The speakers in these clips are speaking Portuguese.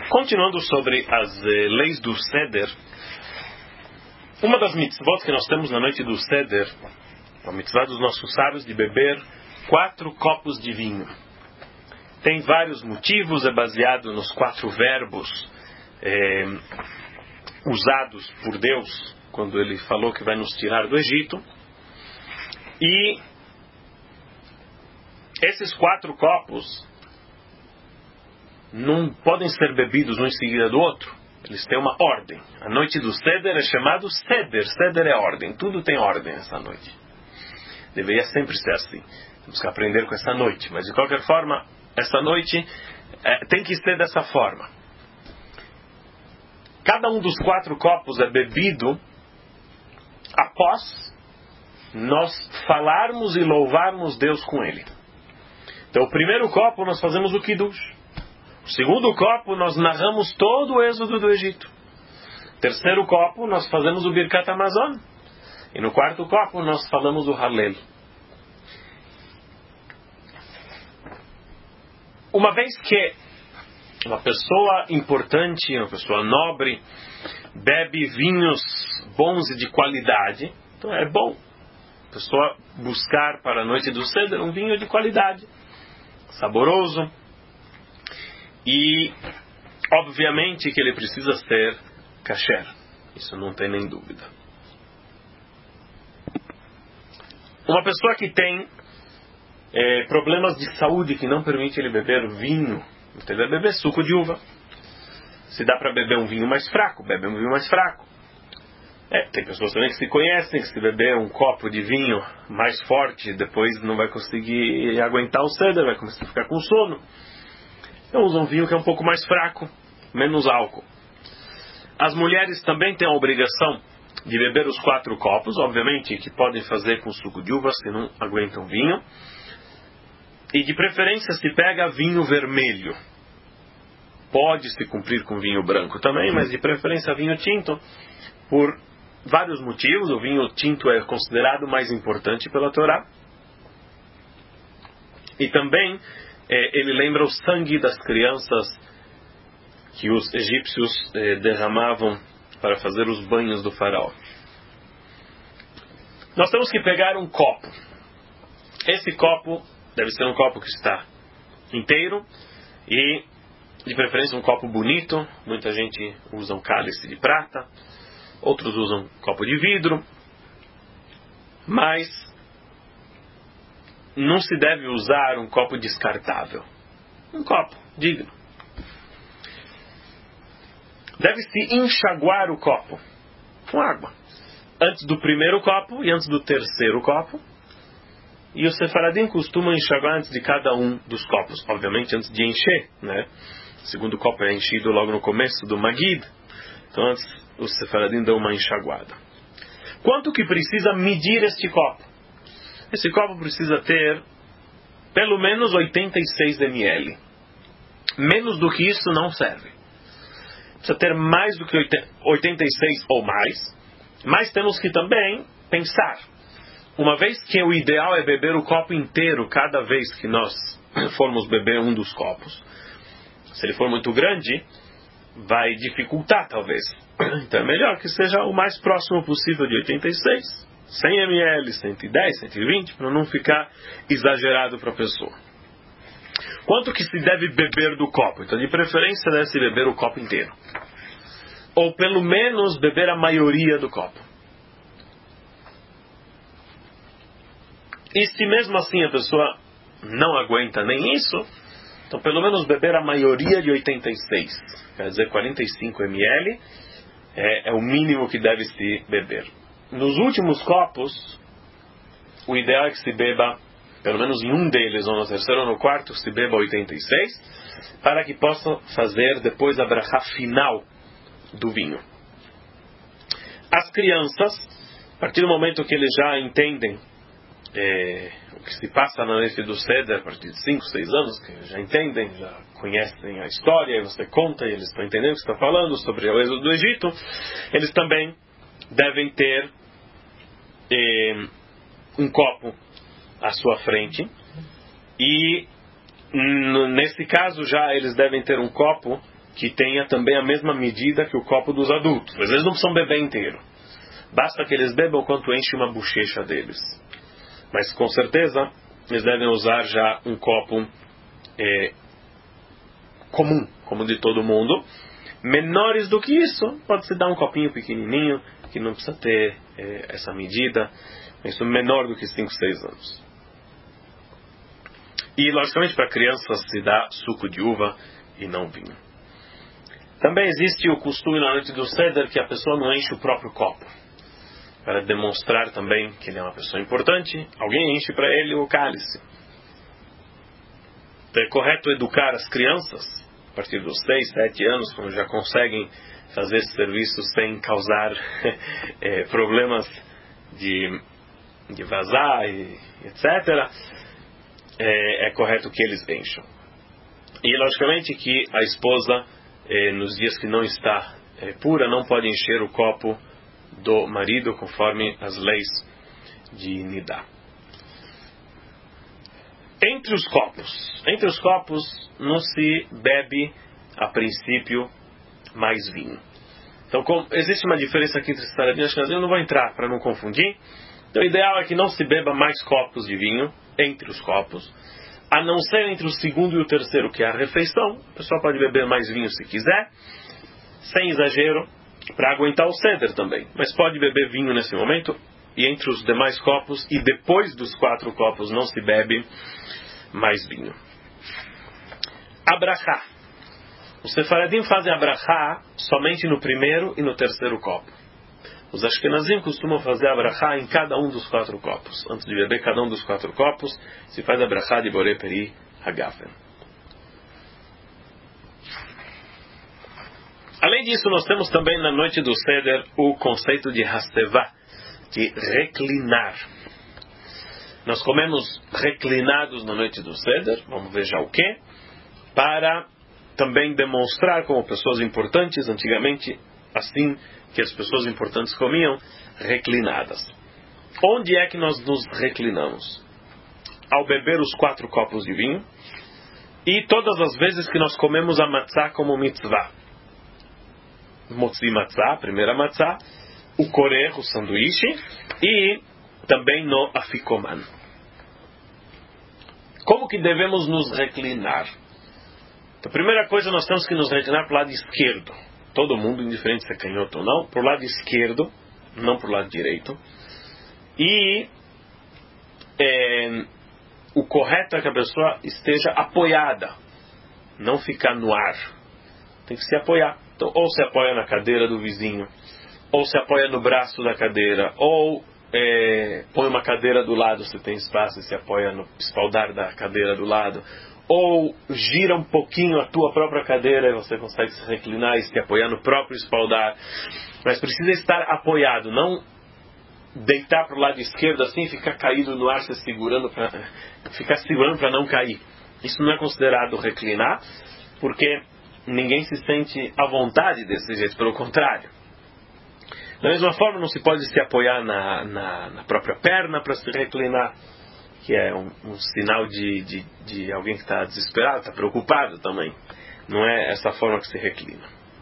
Continuando sobre as leis do Seder, uma das mitzvot que nós temos na noite do Seder, a mitzvah dos nossos sábios de beber 4 copos de vinho. Tem vários motivos, é baseado nos 4 verbos usados por Deus quando Ele falou que vai nos tirar do Egito. E esses 4 copos não podem ser bebidos um em seguida do outro. Eles têm uma ordem. A noite do Seder é chamado Seder. Seder é ordem. Tudo tem ordem essa noite. Deveria sempre ser assim. Temos que aprender com essa noite. Mas de qualquer forma, essa noite tem que ser dessa forma. Cada um dos 4 copos é bebido após nós falarmos e louvarmos Deus com ele. Então, o primeiro copo nós fazemos o Kiddush. O segundo copo nós narramos todo o êxodo do Egito. O terceiro copo nós fazemos o Birkat Hamazon. E no quarto copo nós falamos o Hallel. Uma vez que uma pessoa importante, uma pessoa nobre, bebe vinhos bons e de qualidade, então é bom a pessoa buscar para a noite do Seder um vinho de qualidade, saboroso. E, obviamente, que ele precisa ser kasher. Isso não tem nem dúvida. Uma pessoa que tem problemas de saúde que não permite ele beber vinho, então ele vai beber suco de uva. Se dá para beber um vinho mais fraco, bebe um vinho mais fraco. Tem pessoas também que se conhecem, que se beber um copo de vinho mais forte, depois não vai conseguir aguentar o Seder, vai começar a ficar com sono. Então usa um vinho que é um pouco mais fraco, menos álcool. As mulheres também têm a obrigação de beber os 4 copos, obviamente, que podem fazer com suco de uva, se não aguentam vinho. E de preferência se pega vinho vermelho. Pode-se cumprir com vinho branco também, mas de preferência vinho tinto, por vários motivos. O vinho tinto é considerado mais importante pela Torá. E também ele lembra o sangue das crianças que os egípcios derramavam para fazer os banhos do faraó. Nós temos que pegar um copo. Esse copo deve ser um copo que está inteiro e, de preferência, um copo bonito. Muita gente usa um cálice de prata, outros usam um copo de vidro, mas não se deve usar um copo descartável. Um copo digno. Deve-se enxaguar o copo com água. Antes do primeiro copo e antes do terceiro copo. E os sefaradim costumam enxaguar antes de cada um dos copos. Obviamente antes de encher, né? O segundo copo é enchido logo no começo do Magid. Então antes os sefaradim dão uma enxaguada. Quanto que precisa medir este copo? Esse copo precisa ter pelo menos 86 ml. Menos do que isso não serve. Precisa ter mais do que 86 ou mais. Mas temos que também pensar. Uma vez que o ideal é beber o copo inteiro cada vez que nós formos beber um dos copos. Se ele for muito grande, vai dificultar talvez. Então é melhor que seja o mais próximo possível de 86. 100 ml, 110, 120, para não ficar exagerado para a pessoa. Quanto que se deve beber do copo? Então, de preferência, deve-se beber o copo inteiro. Ou, pelo menos, beber a maioria do copo. E se mesmo assim a pessoa não aguenta nem isso, então, pelo menos, beber a maioria de 86. Quer dizer, 45 ml é o mínimo que deve-se beber. Nos últimos copos, o ideal é que se beba, pelo menos em um deles, ou no terceiro ou no quarto, se beba 86, para que possa fazer depois a brachá final do vinho. As crianças, a partir do momento que eles já entendem o que se passa na noite do Seder, a partir de 5, 6 anos, que já entendem, já conhecem a história, e você conta e eles estão entendendo o que você está falando sobre o êxodo do Egito, eles também devem ter um copo à sua frente e nesse caso já eles devem ter um copo que tenha também a mesma medida que o copo dos adultos. Mas eles não precisam beber inteiro. Basta que eles bebam quanto enche uma bochecha deles. Mas com certeza eles devem usar já um copo comum, como de todo mundo. Menores do que isso, pode-se dar um copinho pequenininho, que não precisa ter essa medida, mas menor do que 5, 6 anos. E, logicamente, para crianças se dá suco de uva e não vinho. Também existe o costume na noite do Seder que a pessoa não enche o próprio copo. Para demonstrar também que ele é uma pessoa importante, alguém enche para ele o cálice. Então é correto educar as crianças, a partir dos 6, 7 anos, quando já conseguem fazer esse serviço sem causar problemas de vazar, etc. É correto que eles encham. E, logicamente, que a esposa, nos dias que não está pura, não pode encher o copo do marido, conforme as leis de Nidá. Entre os copos não se bebe, a princípio, mais vinho. Então, existe uma diferença aqui entre Sefaradim e Ashkenazim, eu não vou entrar para não confundir. Então, o ideal é que não se beba mais copos de vinho entre os copos, a não ser entre o segundo e o terceiro, que é a refeição. A pessoa pode beber mais vinho se quiser, sem exagero, para aguentar o Seder também. Mas pode beber vinho nesse momento, e entre os demais copos, e depois dos 4 copos, não se bebe mais vinho. Abrahá. Os Sefaradim fazem abrahá somente no primeiro e no terceiro copo. Os Ashkenazim costumam fazer abrahá em cada um dos 4 copos. Antes de beber cada um dos 4 copos, se faz abrahá de Borei Peri Hagafen. Além disso, nós temos também na noite do Seder o conceito de hastevá, de reclinar. Nós comemos reclinados na noite do Seder, vamos ver já o que, para também demonstrar como pessoas importantes, antigamente, assim que as pessoas importantes comiam, reclinadas. Onde é que nós nos reclinamos? Ao beber os 4 copos de vinho e todas as vezes que nós comemos a matzá como mitzvah. Motzi matzá, a primeira matzá, o korech, o sanduíche, e também no afikoman. Como que devemos nos reclinar? Então, a primeira coisa, nós temos que nos reclinar para o lado esquerdo. Todo mundo, indiferente se é canhoto ou não, para o lado esquerdo, não para o lado direito. E o correto é que a pessoa esteja apoiada, não ficar no ar. Tem que se apoiar. Então, ou se apoia na cadeira do vizinho, ou se apoia no braço da cadeira, ou põe uma cadeira do lado, se tem espaço, e se apoia no espaldar da cadeira do lado, ou gira um pouquinho a tua própria cadeira e você consegue se reclinar e se apoiar no próprio espaldar. Mas precisa estar apoiado, não deitar para o lado esquerdo assim e ficar caído no ar, ficar segurando para não cair. Isso não é considerado reclinar, porque ninguém se sente à vontade desse jeito, pelo contrário. Da mesma forma, não se pode se apoiar na própria perna para se reclinar, que é um sinal de alguém que está desesperado, está preocupado também. Não é essa forma que se reclina.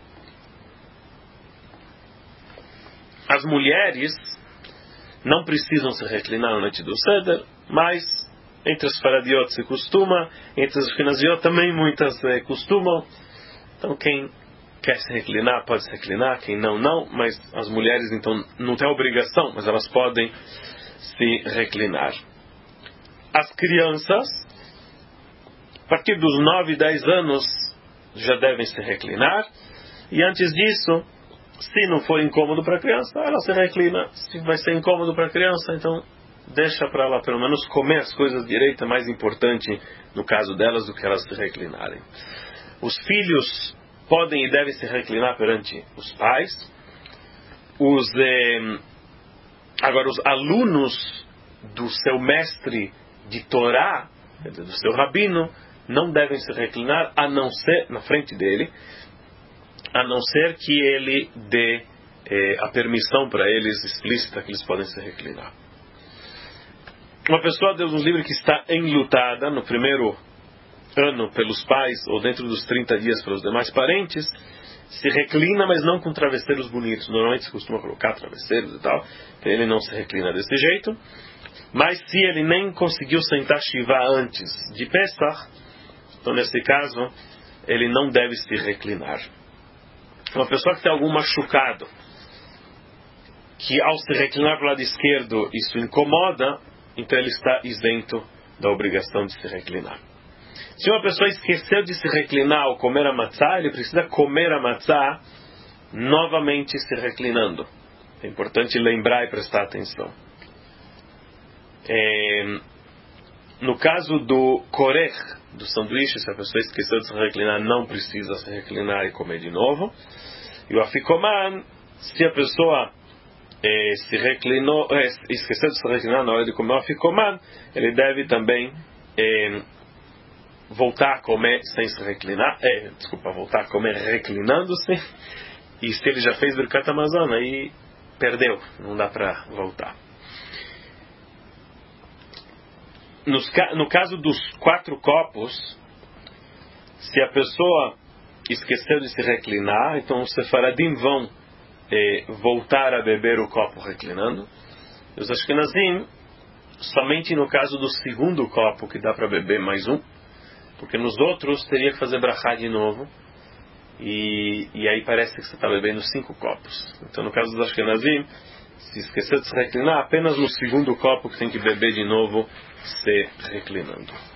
As mulheres não precisam se reclinar na noite do Seder, mas entre as Faradiot se costuma, entre as Ashkenaziot também muitas costumam. Então quem quer se reclinar pode se reclinar, quem não, não, mas as mulheres então não têm obrigação, mas elas podem se reclinar. As crianças, a partir dos 9, 10 anos, já devem se reclinar, e antes disso, se não for incômodo para a criança, ela se reclina. Se vai ser incômodo para a criança, então deixa para ela pelo menos comer as coisas direito, é mais importante no caso delas do que elas se reclinarem. Os filhos podem e devem se reclinar perante os pais. Agora, os alunos do seu mestre de Torá, do seu rabino, não devem se reclinar, a não ser, na frente dele, a não ser que ele dê a permissão para eles, explícita, que eles podem se reclinar. Uma pessoa, Deus nos livre, que está enlutada no primeiro ano pelos pais, ou dentro dos 30 dias pelos demais parentes, se reclina, mas não com travesseiros bonitos. Normalmente se costuma colocar travesseiros e tal, então ele não se reclina desse jeito. Mas se ele nem conseguiu sentar Shiva antes de Pesach, então nesse caso ele não deve se reclinar. Uma pessoa que tem algum machucado, que ao se reclinar para o lado esquerdo isso incomoda, então ele está isento da obrigação de se reclinar. Se uma pessoa esqueceu de se reclinar ao comer a matzá, ele precisa comer a matzá novamente se reclinando. É importante lembrar e prestar atenção. No caso do korech, do sanduíche, se a pessoa esqueceu de se reclinar, não precisa se reclinar e comer de novo. E o afikoman, se a pessoa se reclinou, esqueceu de se reclinar na hora de comer o afikoman, ele deve também voltar a comer sem se reclinar, voltar a comer reclinando-se. E se ele já fez Birkat Hamazon, aí perdeu, não dá para voltar. No caso dos 4 copos, se a pessoa esqueceu de se reclinar, então os sefaradim vão voltar a beber o copo reclinando. E os ashkenazim, somente no caso do segundo copo que dá para beber mais um, porque nos outros teria que fazer brachá de novo, e aí parece que você está bebendo 5 copos. Então no caso dos ashkenazim, se esqueceu de se reclinar, apenas no segundo copo que tem que beber de novo, se reclinando.